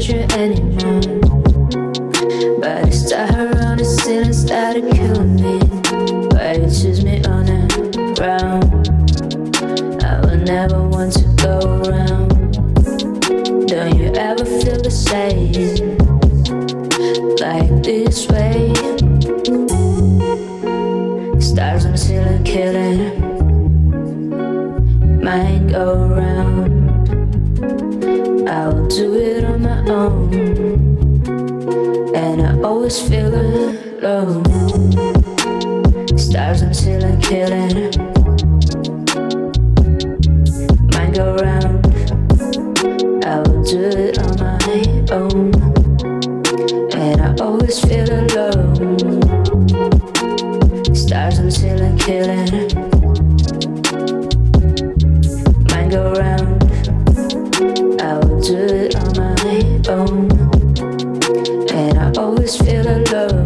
with you anymore. But I started around the ceiling, started killing me. Why you choose me on the ground? I will never want to go around. Don't you ever feel the same? Like this way. Stars on the ceiling killing. Mind go around. I will do it on my own. And I always feel alone. Stars on the ceiling killing. Mind go around. I will do it on my own. And I always feel alone. Stars on the ceiling killing. Mind go round. I will do it on my own. And I always feel alone.